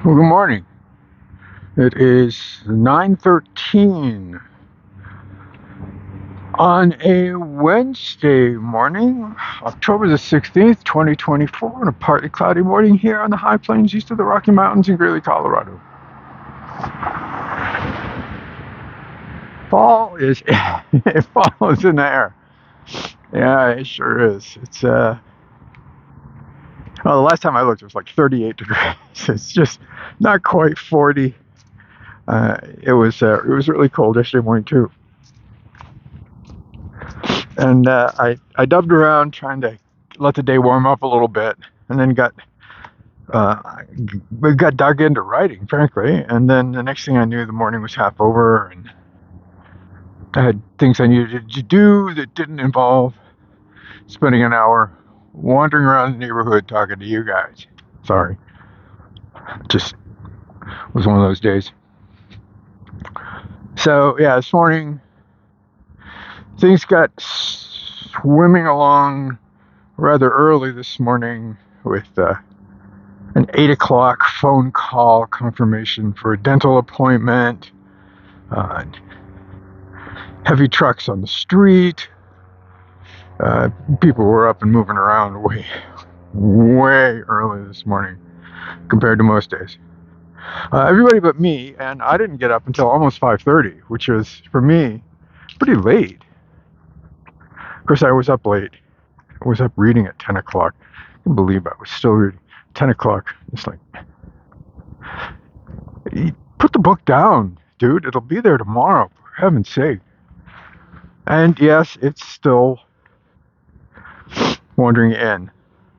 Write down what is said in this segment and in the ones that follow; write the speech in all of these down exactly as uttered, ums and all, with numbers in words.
Well, good morning. It is nine thirteen on a Wednesday morning, October the sixteenth, twenty twenty-four, on a partly cloudy morning here on the high plains east of the Rocky Mountains in Greeley, Colorado. Fall is fall is in the air. Yeah, it sure is. It's uh well, the last time I looked it was like thirty-eight degrees. It's just not quite forty. Uh, it was uh, it was really cold yesterday morning too. And uh, I, I dubbed around trying to let the day warm up a little bit, and then got uh, we got dug into writing, frankly. And then the next thing I knew, the morning was half over, and I had things I needed to do that didn't involve spending an hour wandering around the neighborhood talking to you guys. Sorry, just was one of those days. So yeah, this morning things got swimming along rather early this morning with uh, an eight o'clock phone call confirmation for a dental appointment, uh, heavy trucks on the street. Uh, people were up and moving around way, way early this morning compared to most days. Uh, everybody but me, and I didn't get up until almost five thirty, which was, for me, pretty late. Of course, I was up late. I was up reading at ten o'clock. I can't believe I was still reading. ten o'clock. It's like, put the book down, dude. It'll be there tomorrow, for heaven's sake. And yes, it's still wandering in.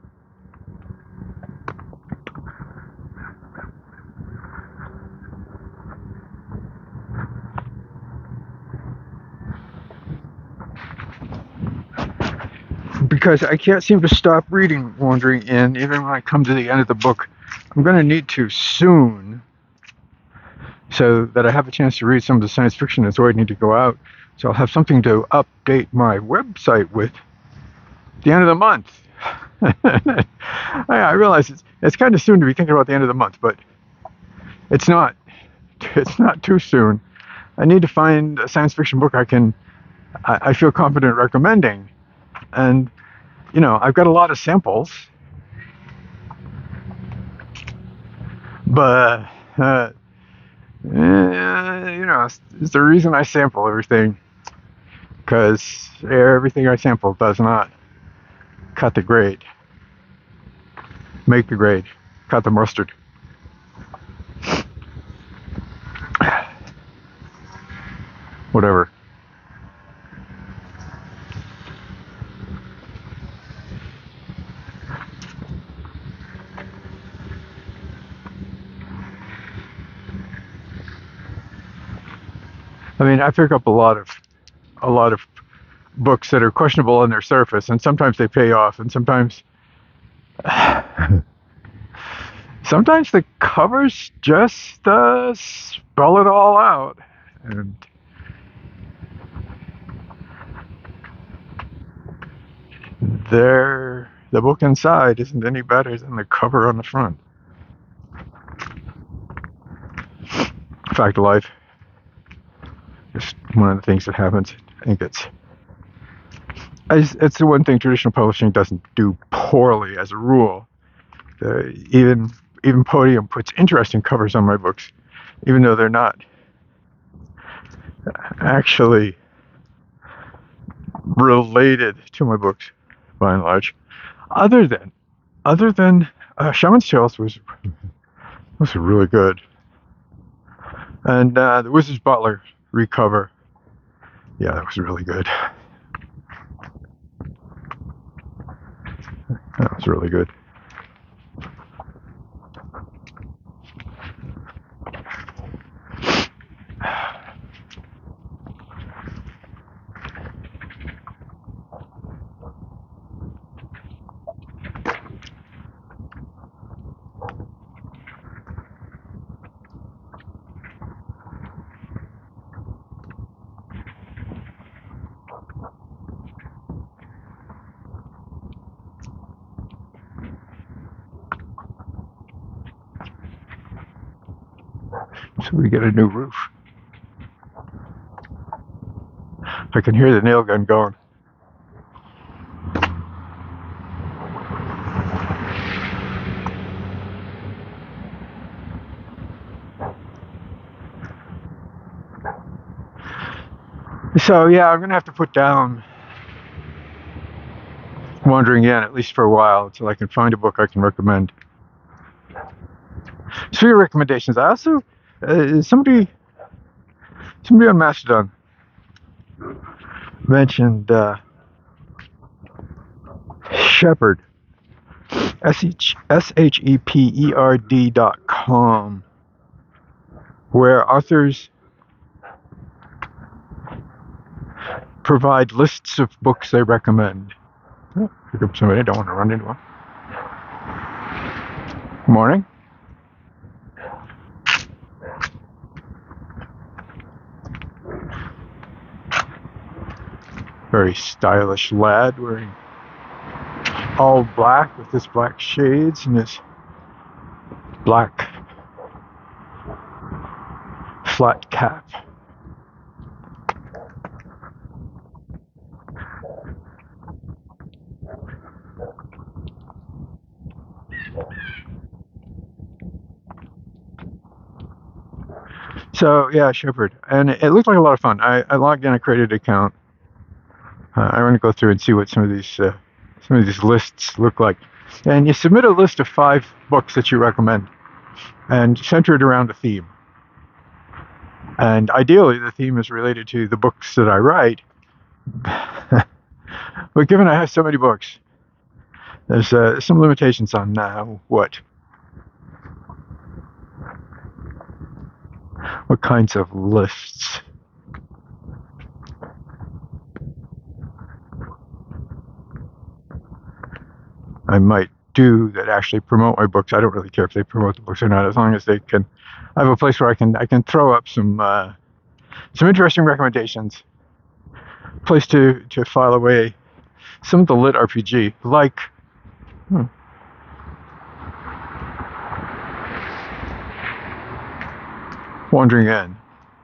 Because I can't seem to stop reading Wandering In, even when I come to the end of the book. I'm going to need to soon, so that I have a chance to read some of the science fiction that's already need to go out. So I'll have something to update my website with at the end of the month. I realize it's, it's kind of soon to be thinking about the end of the month, but it's not. It's not too soon. I need to find a science fiction book I can, I, I feel confident recommending. And, you know, I've got a lot of samples, but, uh, eh, you know, it's, it's the reason I sample everything, because everything I sample does not cut the grade, make the grade, cut the mustard. Whatever. I mean, I pick up a lot of a lot of books that are questionable on their surface, and sometimes they pay off, and sometimes sometimes the covers just uh, spell it all out. And there, the book inside isn't any better than the cover on the front. Fact of life. Just one of the things that happens. I think it's it's the one thing traditional publishing doesn't do poorly as a rule. Uh, even even Podium puts interesting covers on my books, even though they're not actually related to my books, by and large. Other than other than uh, Shaman's Tales was was really good, and uh, the Wizard's Butler recover, yeah, that was really good. That was really good. So we get a new roof. I can hear the nail gun going. So yeah, I'm gonna have to put down Wandering Inn, at least for a while, until I can find a book I can recommend. Speaking of recommendations, I also uh, somebody somebody on Mastodon mentioned uh, Shepherd, S H E P E R D dot com, where authors provide lists of books they recommend. Oh, here comes somebody. I don't want to run into them. Good morning. Very stylish lad wearing all black with his black shades and his black flat cap. So yeah, Shepherd, and it looked like a lot of fun. I, I logged in, I created an account. Uh, I want to go through and see what some of these uh, some of these lists look like. And you submit a list of five books that you recommend, and center it around a theme. And ideally, the theme is related to the books that I write. But given I have so many books, there's uh, some limitations on uh, what what kinds of lists. I might do that actually promote my books. I don't really care if they promote the books or not, as long as they can. I have a place where I can I can throw up some uh, some interesting recommendations. A place to to file away some of the lit R P G, like. Hmm, Wandering Inn,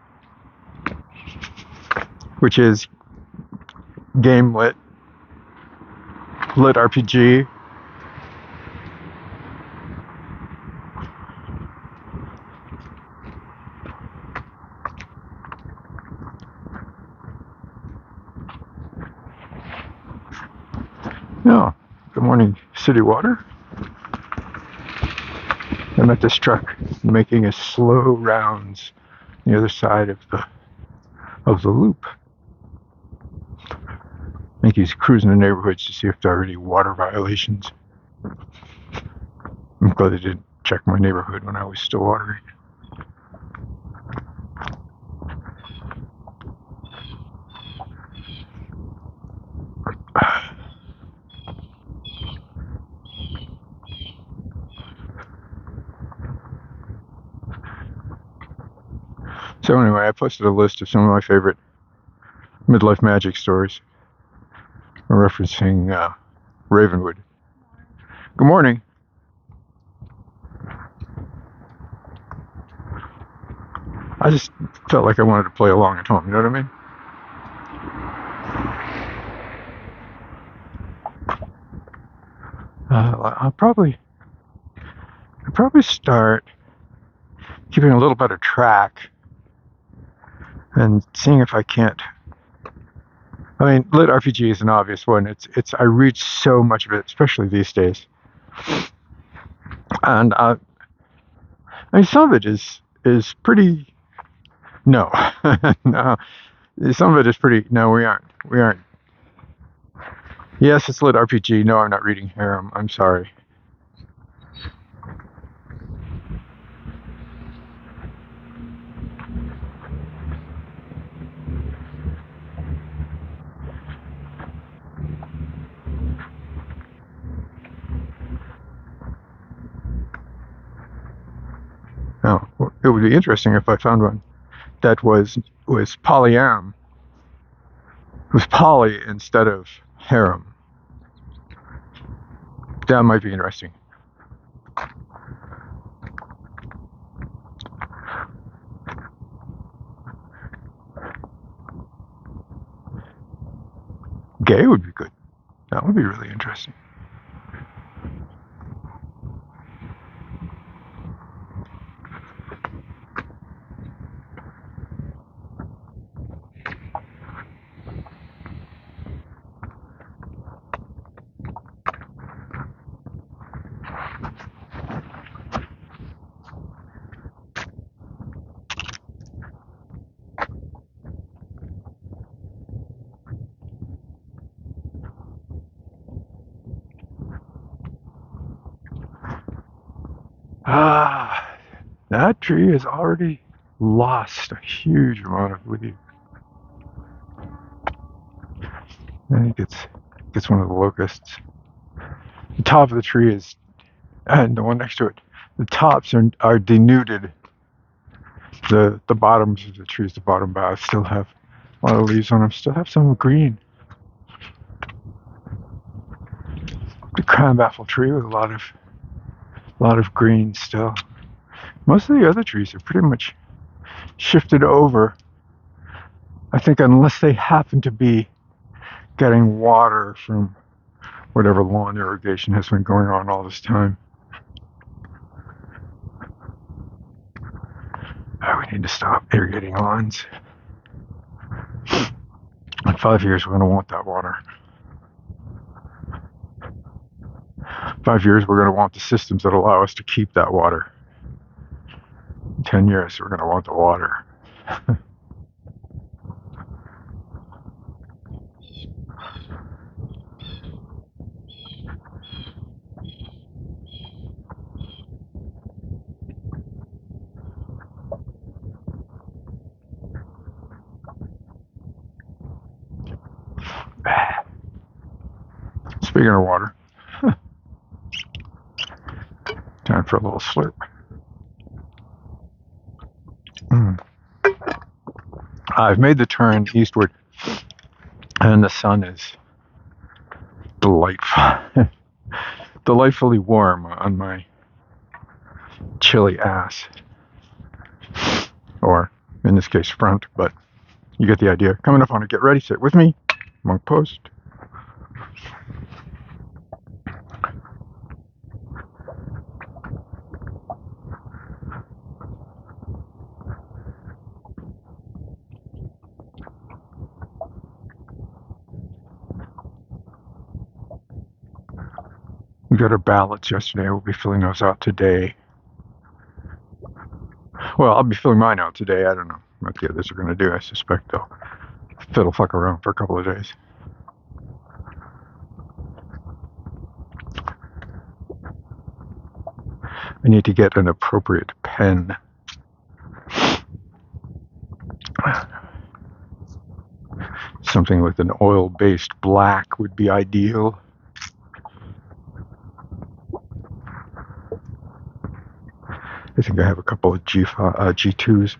which is game lit, lit R P G. No, good morning, City Water. I met this truck making his slow rounds on the other side of the of the loop. I think he's cruising the neighborhoods to see if there are any water violations. I'm glad they didn't check my neighborhood when I was still watering. So anyway, I posted a list of some of my favorite midlife magic stories, referencing uh, Ravenwood. Good morning. I just felt like I wanted to play along at home, you know what I mean? Uh, I'll probably, I'll probably start keeping a little better track and seeing if I can't. I mean, lit R P G is an obvious one. It's it's I read so much of it, especially these days, and uh, I mean, some of it is is pretty. No, no, some of it is pretty. No, we aren't. We aren't. Yes, it's lit R P G. No, I'm not reading Harem. I'm sorry. No, it would be interesting if I found one that was was polyam. It was poly instead of harem. That might be interesting. Gay would be good. That would be really interesting. Ah, that tree has already lost a huge amount of leaves. I think it's it's one of the locusts. The top of the tree is, and the one next to it, the tops are are denuded. The the bottoms of the trees, the bottom boughs, still have a lot of leaves on them. Still have some green. The crabapple tree with a lot of a lot of green still. Most of the other trees are pretty much shifted over. I think unless they happen to be getting water from whatever lawn irrigation has been going on all this time. Oh, we need to stop irrigating lawns. In five years, we're going to want that water. Five years, we're going to want the systems that allow us to keep that water. In ten years, we're going to want the water. Speaking of water, time for a little slurp. Mm. I've made the turn eastward, and the sun is delightful, delightfully warm on my chilly ass, or in this case, front. But you get the idea. Coming up on it. Get ready. Sit with me. Monk post. We got our ballots yesterday. We'll be filling those out today. Well, I'll be filling mine out today. I don't know what the others are going to do. I suspect they'll fiddle fuck around for a couple of days. I need to get an appropriate pen. Something with an oil-based black would be ideal. I think I have a couple of G uh, G twos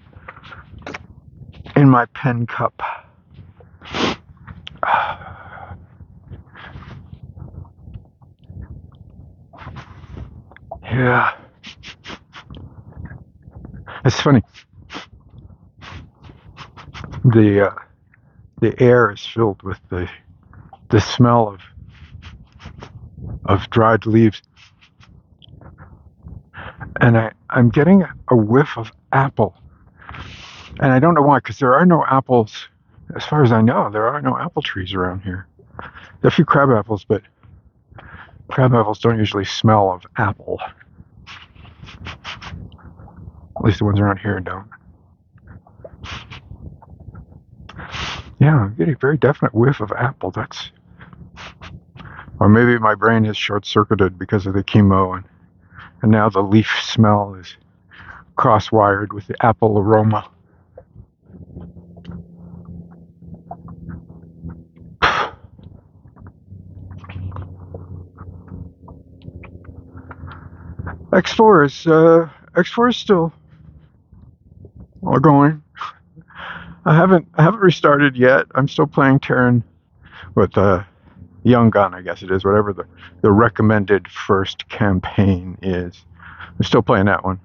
in my pen cup. Yeah. It's funny. The uh, the air is filled with the the smell of of dried leaves. And I, I'm getting a whiff of apple. And I don't know why, because there are no apples, as far as I know, there are no apple trees around here. There are a few crab apples, but crab apples don't usually smell of apple. At least the ones around here don't. Yeah, I'm getting a very definite whiff of apple. That's... Or maybe my brain is short-circuited because of the chemo, and And now the leaf smell is cross-wired with the apple aroma. X four is uh, X four is still all going. I haven't I haven't restarted yet. I'm still playing Terran with uh, Young Gun, I guess it is, whatever the, the recommended first campaign is. I'm still playing that one.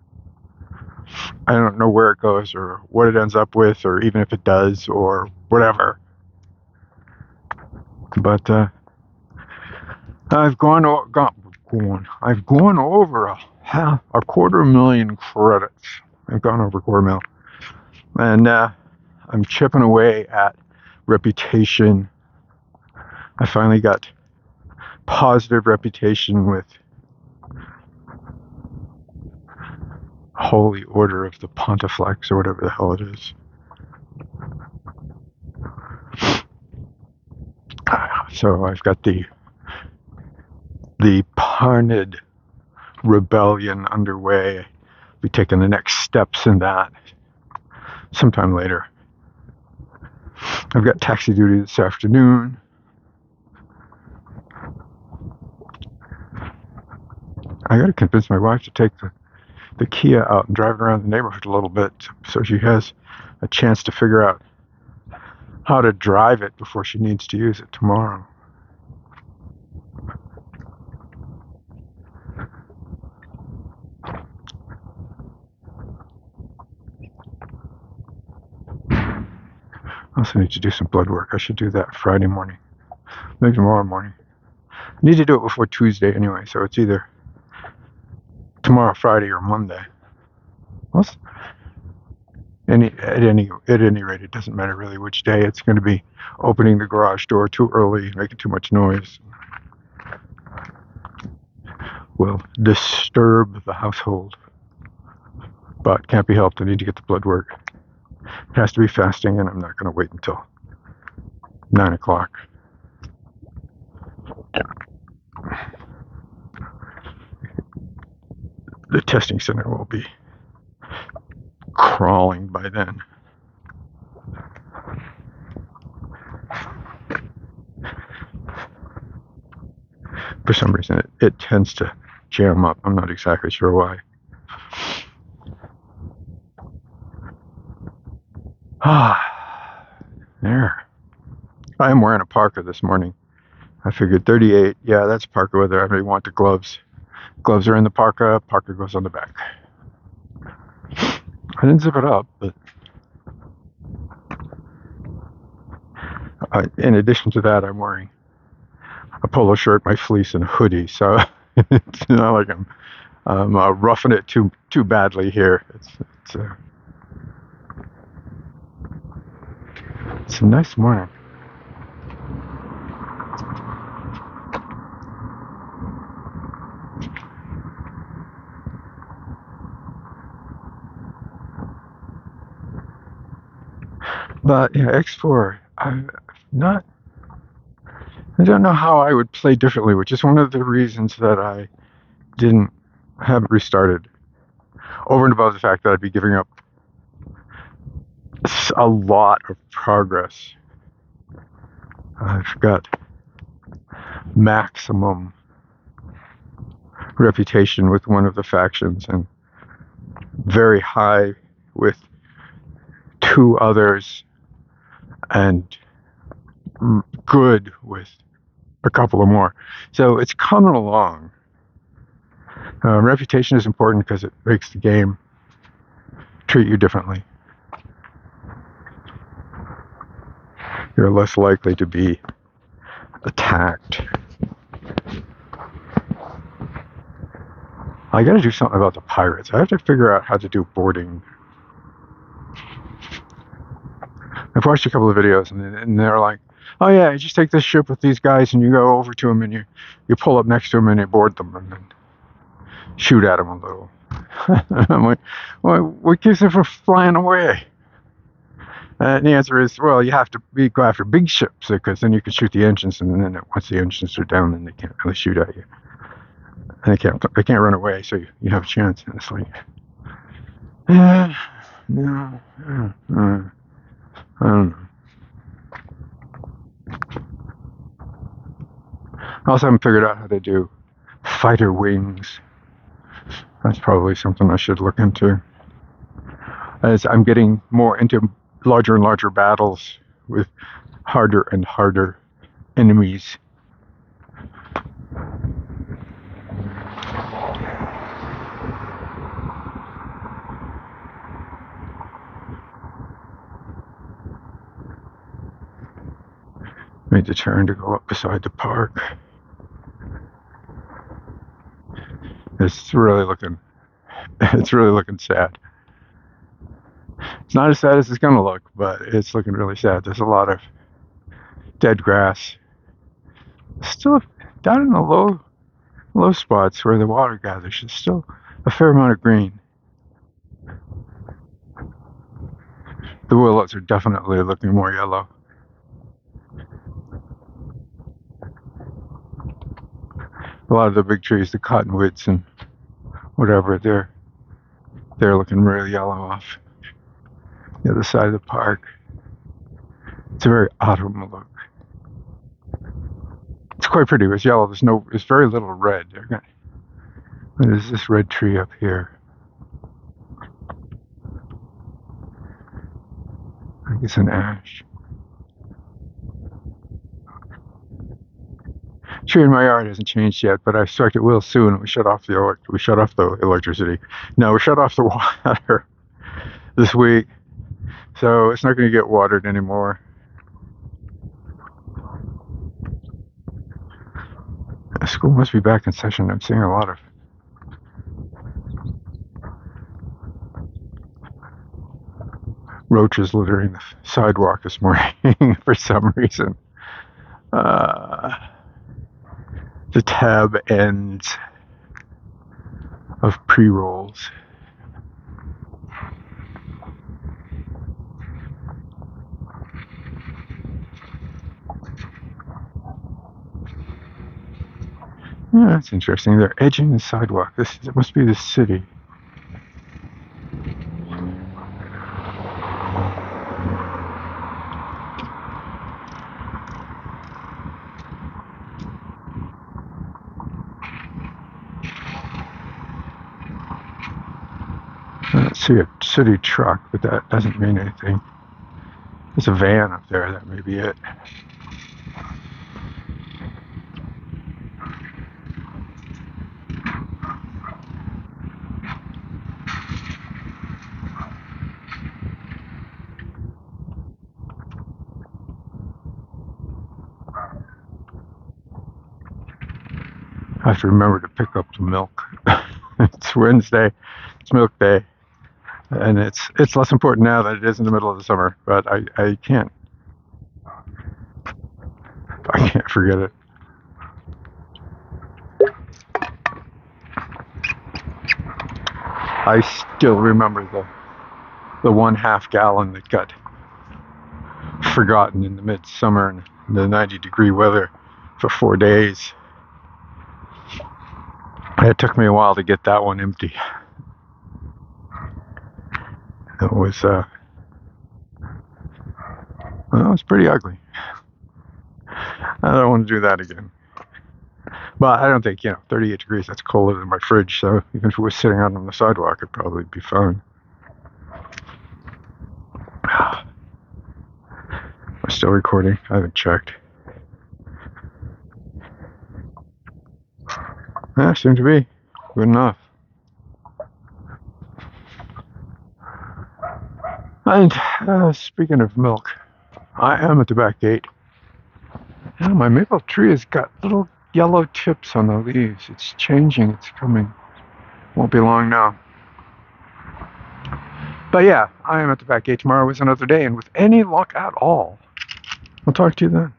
I don't know where it goes or what it ends up with or even if it does or whatever. But uh, I've gone, o- gone, gone, I've gone over a half, a quarter million credits. I've gone over a quarter mil, and uh, I'm chipping away at reputation. I finally got positive reputation with Holy Order of the Pontifex or whatever the hell it is. So I've got the the Parnid rebellion underway. I'll be taking the next steps in that sometime later. I've got taxi duty this afternoon. I gotta convince my wife to take the, the Kia out and drive it around the neighborhood a little bit so she has a chance to figure out how to drive it before she needs to use it tomorrow. I also need to do some blood work. I should do that Friday morning, maybe tomorrow morning. I need to do it before Tuesday anyway, so it's either tomorrow, Friday, or Monday. Well, any at any at any rate, it doesn't matter really which day. It's going to be opening the garage door too early, making too much noise, will disturb the household. But can't be helped. I need to get the blood work. It has to be fasting, and I'm not going to wait until nine o'clock. The testing center will be crawling by then. For some reason, it, it tends to jam up. I'm not exactly sure why. Ah, there. I am wearing a parka this morning. I figured thirty-eight, yeah, that's parka weather. I really want the gloves. Gloves are in the parka, parka goes on the back. I didn't zip it up, but I, in addition to that, I'm wearing a polo shirt, my fleece, and a hoodie. So it's not like I'm, I'm uh, roughing it too too badly here. It's it's, uh, it's a nice morning. But yeah, X four, I'm not. I don't know how I would play differently, which is one of the reasons that I didn't haven't restarted. Over and above the fact that I'd be giving up a lot of progress. I've got maximum reputation with one of the factions and very high with two others and good with a couple of more. So it's coming along. Uh, reputation is important because it makes the game treat you differently. You're less likely to be attacked. I gotta do something about the pirates. I have to figure out how to do boarding. I've watched a couple of videos and, and they're like, oh yeah, you just take this ship with these guys and you go over to them and you, you pull up next to them and you board them and then shoot at them a little. I'm like, well, what keeps them from flying away? And the answer is, well, you have to be, go after big ships because then you can shoot the engines, and then once the engines are down, then they can't really shoot at you. And they can't, they can't run away, so you, you have a chance. And it's like, uh, no, uh, uh, I don't know. I also haven't figured out how to do fighter wings. That's probably something I should look into. As I'm getting more into larger and larger battles with harder and harder enemies. made the turn to go up beside the park. It's really looking, it's really looking sad. It's not as sad as it's gonna look, but it's looking really sad. There's a lot of dead grass. Still down in the low, low spots where the water gathers, there's still a fair amount of green. The willows are definitely looking more yellow. A lot of the big trees, the cottonwoods and whatever, they're they're looking really yellow off the other side of the park. It's a very autumn look. It's quite pretty. It's yellow. There's no. There's very little red. There's this red tree up here. I think it's an ash. Tree in my yard hasn't changed yet, but I suspect it will soon. We shut off the elect- we shut off the electricity. No, we shut off the water this week, so it's not going to get watered anymore. School must be back in session. I'm seeing a lot of roaches littering the sidewalk this morning for some reason. Uh, the tab ends of pre-rolls. Yeah, that's interesting. They're edging the sidewalk. This it must be the city. I see a city truck, but that doesn't mean anything. There's a van up there. That may be it. I have to remember to pick up the milk. It's Wednesday. It's milk day. And it's it's less important now than it is in the middle of the summer, but I, I can't I can't forget it. I still remember the the one half gallon that got forgotten in the midsummer and the ninety degree weather for four days. It took me a while to get that one empty. It was, uh, well, it was pretty ugly. I don't want to do that again. But I don't think, you know, thirty-eight degrees, that's colder than my fridge, so even if it was sitting out on the sidewalk, it'd probably be fine. Am I still recording? I haven't checked. Yeah, seemed to be. Good enough. And uh, speaking of milk, I am at the back gate. Yeah, my maple tree has got little yellow tips on the leaves. It's changing. It's coming. Won't be long now. But yeah, I am at the back gate. Tomorrow is another day, and with any luck at all, I'll talk to you then.